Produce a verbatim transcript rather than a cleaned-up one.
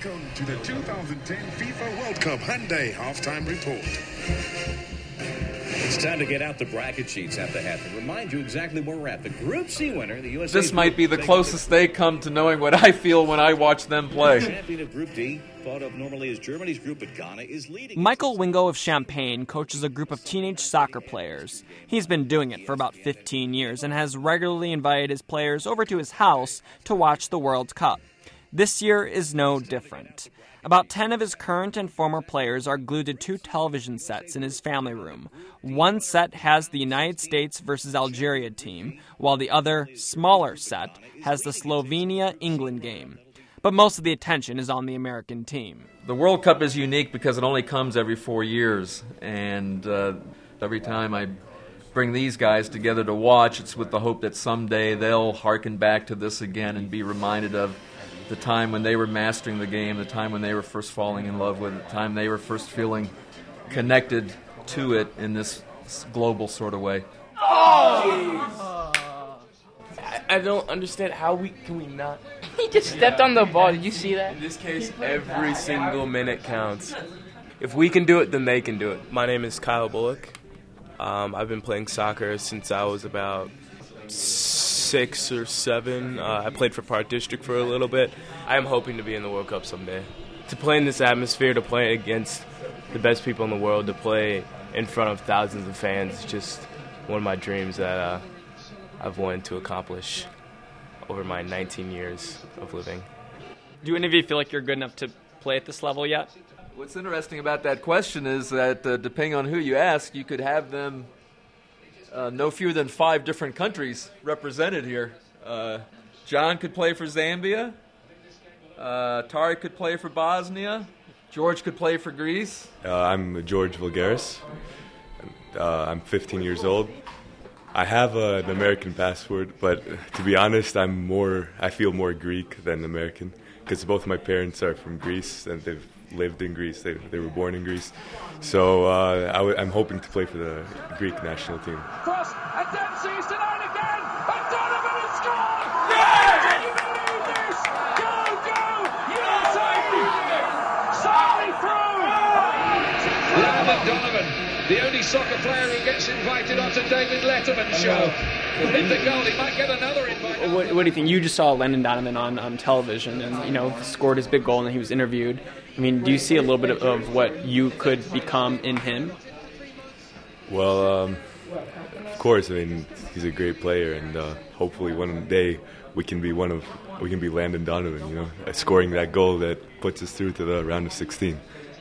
Welcome to the two thousand ten FIFA World Cup Hyundai Halftime Report. It's time to get out the bracket sheets at the half and remind you exactly where we're at. The Group C winner, the U S A. This might be the closest they come to knowing what I feel when I watch them play. Champion of Group D, thought of normally as Germany's group, but Ghana is leading. Michael Wingo of Champaign coaches a group of teenage soccer players. He's been doing it for about fifteen years and has regularly invited his players over to his house to watch the World Cup. This year is no different. About ten of his current and former players are glued to two television sets in his family room. One set has the United States versus Algeria team, while the other, smaller set, has the Slovenia-England game. But most of the attention is on the American team. The World Cup is unique because it only comes every four years, and uh, every time I bring these guys together to watch, it's with the hope that someday they'll hearken back to this again and be reminded of the time when they were mastering the game, the time when they were first falling in love with it, the time they were first feeling connected to it in this global sort of way. Oh! I, I don't understand how we can we not. He just stepped on the ball. Did you see that? In this case, every single minute counts. If we can do it, then they can do it. My name is Kyle Bullock. Um, I've been playing soccer since I was about six or seven. Uh, I played for Park District for a little bit. I am hoping to be in the World Cup someday. To play in this atmosphere, to play against the best people in the world, to play in front of thousands of fans is just one of my dreams that uh, I've wanted to accomplish over my nineteen years of living. Do any of you feel like you're good enough to play at this level yet? What's interesting about that question is that uh, depending on who you ask, you could have them Uh, no fewer than five different countries represented here. Uh, John could play for Zambia. Uh, Tariq could play for Bosnia. George could play for Greece. Uh, I'm George Vulgaris. Uh, I'm fifteen years old. I have uh, an American passport, but to be honest, I'm more. I feel more Greek than American because both my parents are from Greece and they've lived in Greece. They they were born in Greece, so uh, I w- I'm hoping to play for the Greek national team. Cross, and Dempsey is denied again, and Donovan has scored! Yeah! Can you believe this? Go, go, U S A! Sally through! Landon Donovan, the only soccer player who gets invited onto David Letterman's show. Hit the goal, he might get another invite. What, what do you think? You just saw Landon Donovan on, on television and, you know, scored his big goal and he was interviewed. I mean, do you see a little bit of, of what you could become in him? Well, um, of course. I mean, he's a great player, and uh, hopefully one day we can be one of we can be Landon Donovan. You know, scoring that goal that puts us through to the round of sixteen.